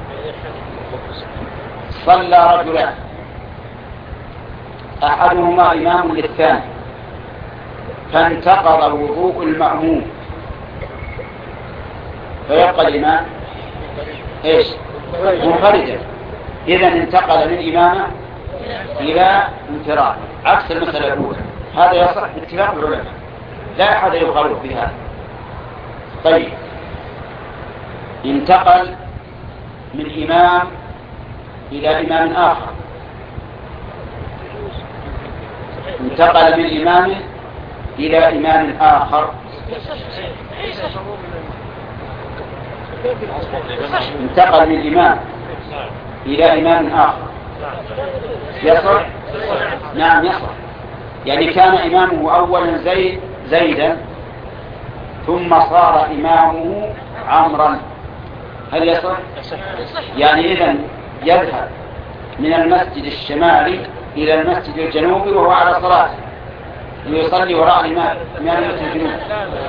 صلى رجلان أحدهما إمام للثاني فانتقض وضوء المأموم فيبقى الإمام إيش؟ منفردا. إذن انتقل من إمامة إلى انفراد عكس المسألة الأولى. هذا يصح باتفاق العلماء، لا أحد يخالف بهذا. طيب، انتقل من إمام إلى إمام آخر، انتقل من إمام إلى إمام آخر، انتقل من إمام إلى إمام آخر، يصح؟ نعم يصح. يعني كان إمامه أولا زيد زيدا ثم صار إمامه عمرا، هل يصح؟ يعني إذن يذهب من المسجد الشمالي إلى المسجد الجنوبي وهو على صلاة ليصلي وراء الإمام من المسجد الجنوبي.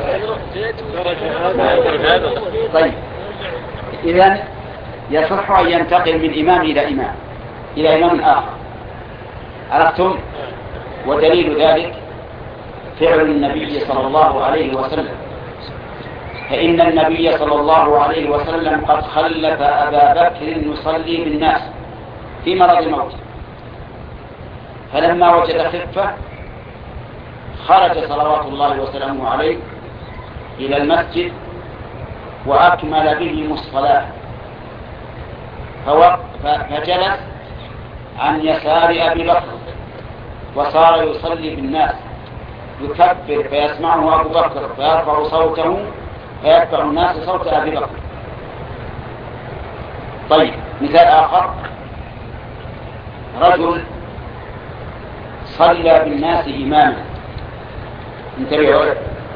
طيب، إذن يصح أن ينتقل من إمام إلى إمام إلى إمام آخر. عرفتم؟ ودليل ذلك فعل النبي صلى الله عليه وسلم، فإن النبي صلى الله عليه وسلم قد خلف أبا بكر يصلي بالناس في مرض الموت، فلما وجد خفة خرج صلوات الله وسلامه عليه إلى المسجد وأكمل بهم الصلاة، فجلس عن يسار أبي بكر وصار يصلي بالناس يكبر فيسمعه أبو بكر فيرفع صوته فيتبع الناس صوت أبي بكر. طيب، مثال آخر، رجل صلى بالناس إماما، انتبهوا،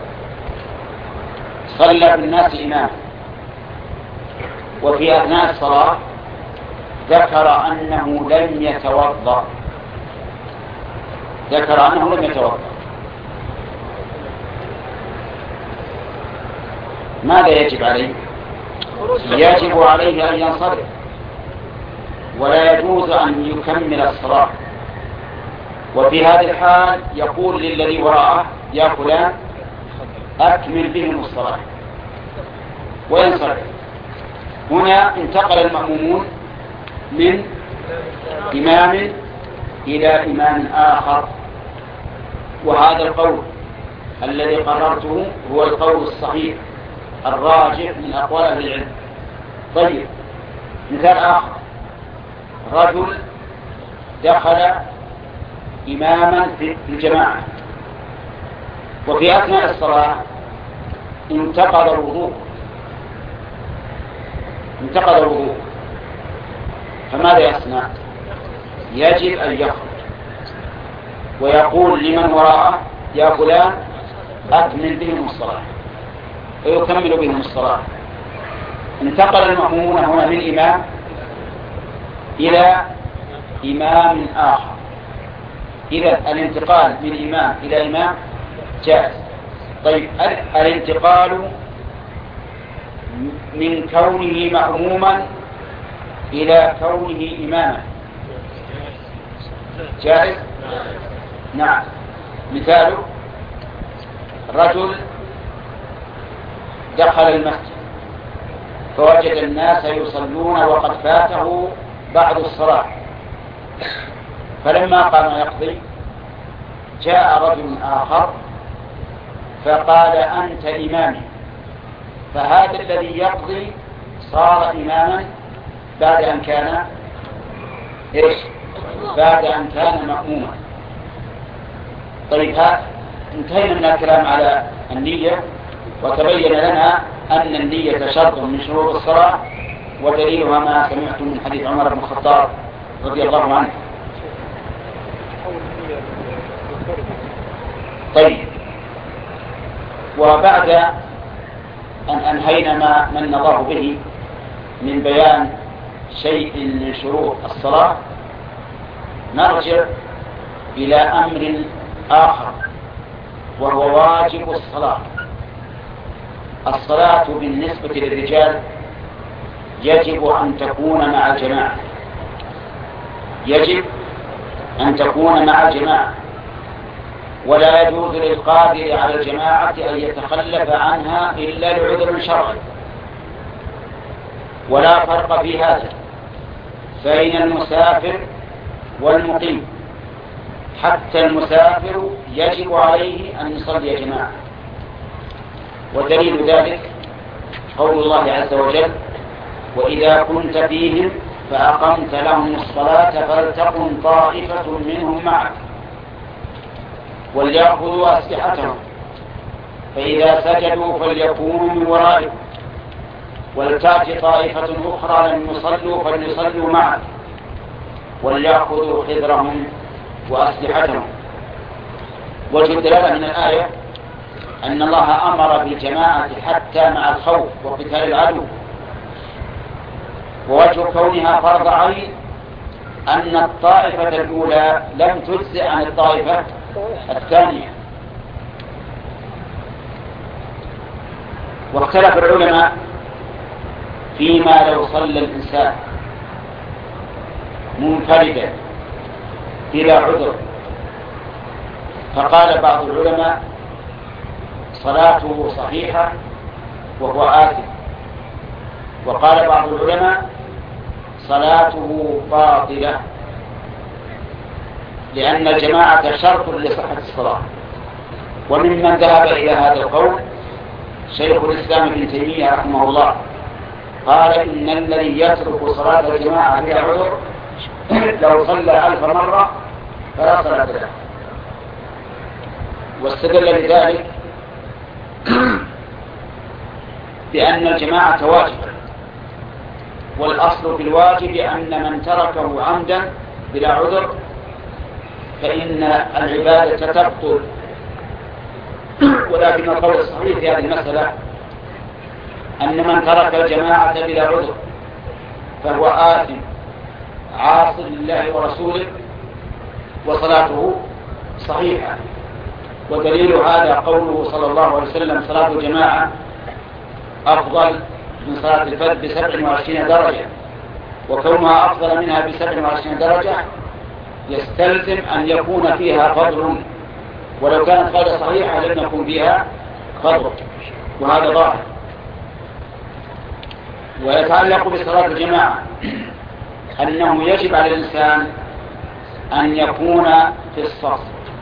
صلى بالناس إماما وفي أثناء الصلاة ذكر أنه لم يتوضأ، ذكر أنه لم يتوضأ، ماذا يجب عليه؟ يجب عليه أن ينصرف ولا يجوز أن يكمل الصلاة. وفي هذه الحال يقول للذي وراءه يا فلان أكمل بهم الصلاة وينصرف. هنا انتقل المأمومون من إمام إلى إمام آخر، وهذا القول الذي قررته هو القول الصحيح الراجح من أقوال أهل العلم. طيب، مثال آخر، رجل دخل إماما في الجماعة وفي أثناء الصلاة انتقض الوضوء انتقض الوضوء فماذا يصنع؟ يجب أن يخرج ويقول لمن وراءه يا فلان أكمل بهم الصلاة ويكمل بهم الصلاة. انتقل المأمومون هنا من إمام إلى إمام آخر. إذا الانتقال من إمام إلى إمام جائز. طيب، الانتقال من كونه مأموما إلى كونه إماما جائز؟ نعم. مثاله رجل دخل المسجد فوجد الناس يصلون وقد فاته بعد الصلاة، فلما قام يقضي جاء رجل آخر فقال أنت إمامي، فهذا الذي يقضي صار إماما بعد أن كان إيش؟ بعد أن كان مأموما. طيب، انتهينا من الكلام على النية وتبين لنا أن النية شرط من شروط الصلاة، ودليلها ما سمعتم من حديث عمر بن الخطاب رضي الله عنه. طيب، وبعد أن أنهينا ما من الله به من بيان شيء من شروط الصلاة نرجع إلى أمر آخر وهو واجب الصلاة. الصلاة بالنسبة للرجال يجب أن تكون مع الجماعة، يجب أن تكون مع الجماعة، ولا يجوز للقادر على الجماعة أن يتخلف عنها إلا لعذر شرعي. ولا فرق في هذا بين المسافر والمقيم، حتى المسافر يجب عليه أن يصلي جماعة. ودليل ذلك قول الله عز وجل: وإذا كنت فيهم فأقمت لهم الصلاة فلتقم طائفة منهم معك وليأخذوا أسلحتهم فإذا سجدوا فليكونوا من ورائكم ولتأت طائفة أخرى لم يصلوا فليصلوا معك وليأخذوا حذرهم وأسلحتهم. وجه الدلالة من الآية أن الله أمر بالجماعة حتى مع الخوف وقتال العدو. ووجه كونها فرض عين أن الطائفة الأولى لم تجزئ عن الطائفة الثانية. واختلف العلماء فيما لو صلى الإنسان منفردا بلا عذر، فقال بعض العلماء صلاته صحيحة وهو آثم، وقال بعض العلماء صلاته باطلة لأن الجماعة شرط لصحة الصلاة. وممن ذهب إلى هذا القول شيخ الإسلام ابن تيمية رحمه الله، قال إن الذي يترك صلاة الجماعة بلا عذر لو صلى ألف مرة فلا صلاة له. واستدل لذلك بأن الجماعة واجبة، والأصل في الواجب أن من تركه عمدا بلا عذر فإن العبادة تبطل. ولكن القول الصحيح في هذه المسألة أن من ترك الجماعة بلا عذر فهو آثم عاص لله ورسوله وصلاته صحيحة. ودليل هذا قوله صلى الله عليه وسلم: صلاة الجماعة أفضل من صلاة الفرد بسبع وعشرين درجة. وكونها أفضل منها بسبع وعشرين درجة يستلزم أن يكون فيها فضل، ولو كانت غير صحيحة لم يكن فيها فضل، وهذا ظاهر. ويتعلق بصلاة الجماعة أنه يجب على الإنسان أن يكون في الصف،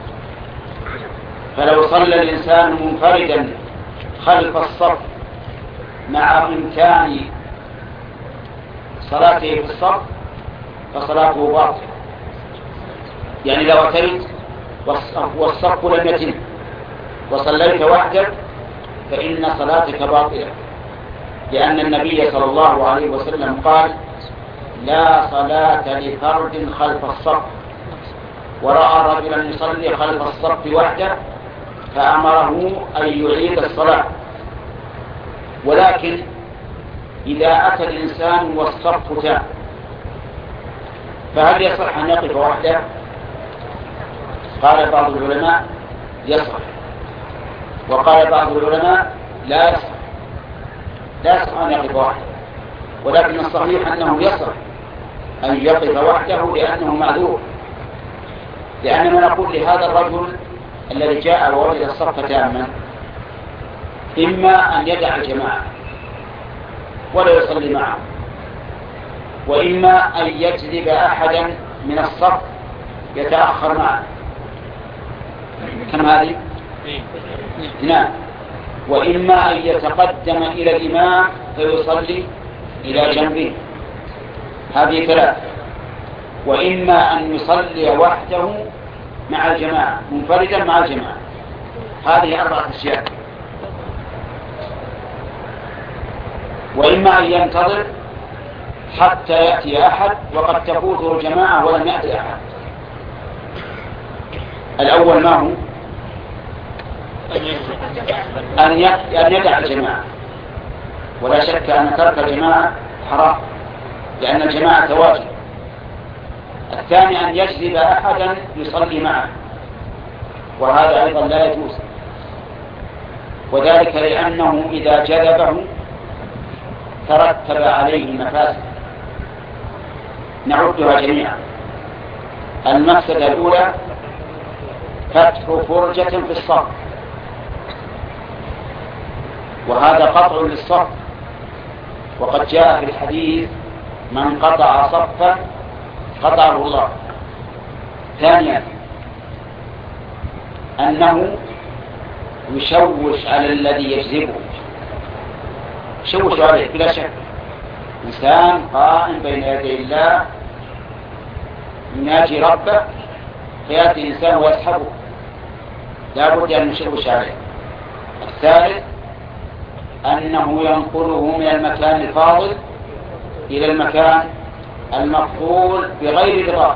فلو صلى الإنسان منفردا خلف الصف مع إمكان صلاته في الصف فصلاته باطلة. يعني لو أتيت والصف لم يتم وصليت وحدك فإن صلاتك باطلة، لأن النبي صلى الله عليه وسلم قال: لا صلاة لفرد خلف الصف، ورأى رجلا يصلي خلف الصف وحده فأمره أن يعيد الصلاة. ولكن إذا أتى الإنسان والصف تام فهل يصح أن يقف وحده؟ قال بعض العلماء يصح، وقال بعض العلماء لا يصح لا يصح أن يقف وحده. ولكن الصحيح أنه يصح أن يقف وحده لأنه معذور، لأننا نقول لهذا الرجل الذي جاء ووجد الصف تاما إما أن يدع الجماعة ولا يصلي معه، وإما أن يجذب أحدا من الصف يتأخر معه. كم هذه؟ نعم. وإما أن يتقدم إلى الإمام فيصلي إلى جنبه، هذه ثلاث. وإما أن يصلي وحده مع الجماعة، منفردا مع الجماعة، هذه أربعة أشياء. وإما أن ينتظر حتى يأتي أحد وقد تفوته الجماعة ولم يأتي أحد. الأول ما هو؟ أن يدع الجماعة، ولا شك أن ترك الجماعة حرام لأن الجماعة واجب. الثاني أن يجذب أحدا يصلي معه، وهذا أيضا لا يجوز، وذلك لأنه إذا جذبه ترتب عليه مفاسد نعدها جميعا. المفسدة الأولى فتح فرجة في الصف، وهذا قطع للصف، وقد جاء في الحديث من قطع صفا قطعه الله. ثانيا أنه يشوش على الذي يجذبه، يشوش عليه بلا شك. إنسان قائم بين يدي الله يناجي ربه فيأتي إنسان ويسحبه، لا بد أن يشوش عليه. الثالث أنه ينقله من المكان الفاضل إلى المكان المفضول بغير رضاه.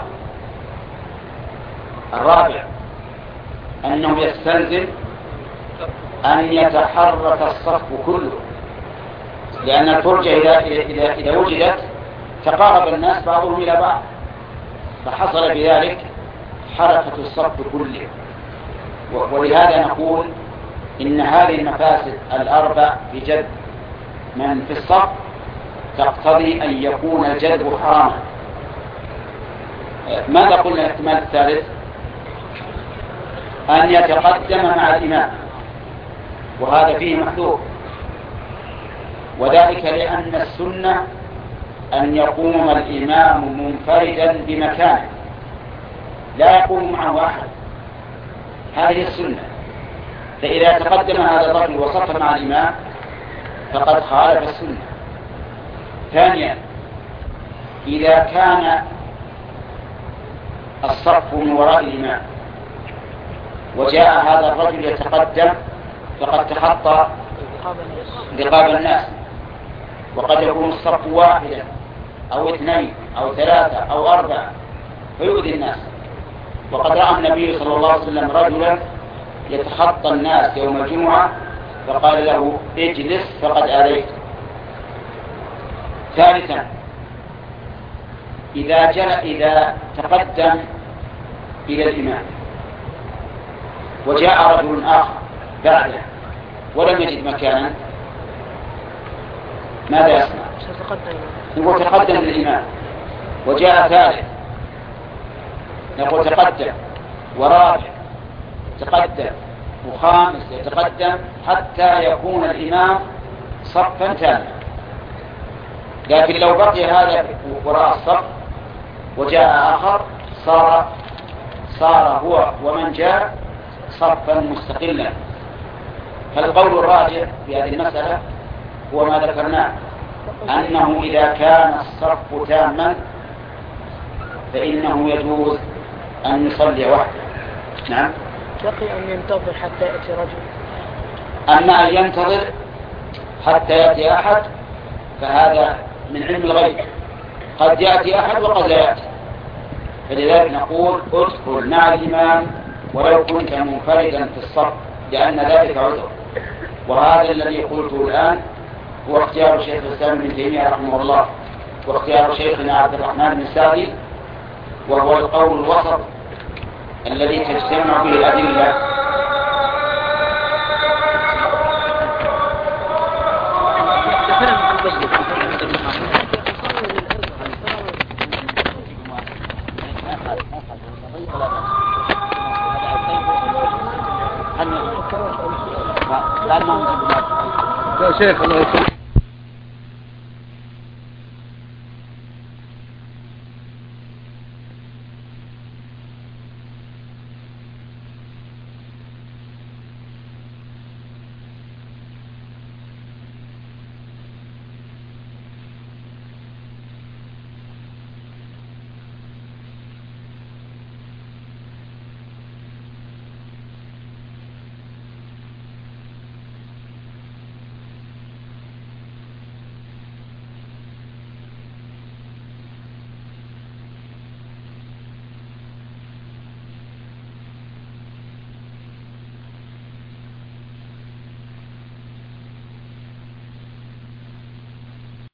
الرابع أنه يستلزم أن يتحرك الصف كله، لأن الفرجة إذا, إذا, إذا وجدت تقارب الناس بعضهم إلى بعض، فحصل بذلك حركة الصف كله. ولهذا نقول إن هذه المفاسد الأربع بجد من في الصف تقتضي أن يكون الجذب حراما. ماذا قلنا الاحتمال الثالث؟ أن يتقدم مع الإمام، وهذا فيه محذور، وذلك لأن السنة أن يقوم الإمام منفردا بمكانه، لا يقوم معه أحد، هذه السنة. فإذا تقدم هذا الرجل وصف مع الإمام فقد خالف السنة. ثانيا إذا كان الصف من وراء الإمام وجاء هذا الرجل يتقدم فقد تخطى رقاب الناس، وقد يكون الصف واحدا أو اثنين أو ثلاثة أو أربعة فيؤذي الناس. وقد رأى النبي صلى الله عليه وسلم رجلا يتخطى الناس يوم الجمعة فقال له اجلس فقد آذيت. ثالثا إذا جاء إذا تقدم إلى الإمام وجاء رجل آخر بعده ولم يجد مكانا ماذا يصنع؟ نقول تقدم للإمام. وجاء ثالث نقول تقدم، ورابع تقدم، وخامس يتقدم حتى يكون الإمام صفا تاما. لكن لو بقي هذا وراء الصف وجاء آخر صار صار هو ومن جاء صفا مستقلا. فالقول الراجح في هذه المسألة هو ما ذكرناه، أنه إذا كان الصف تاما فإنه يجوز أن يصلي وحده. نعم. بقي أن ينتظر حتى يأتي رجل. أما أن ينتظر حتى يأتي أحد فهذا من علم الغيب، قد يأتي أحد وقد لا يأتي. فلذلك نقول ادخل مع الإمام ولو كنت منفردا في الصف، لأن ذلك عذر. وهذا الذي قلته الآن هو اختيار شيخ الإسلام ابن تيمية رحمه الله واختيار شيخنا عبد الرحمن بن سعدي، وهو القول الوسط الذي تجتمع به الأدلة. يا شيخ الله يسلمك.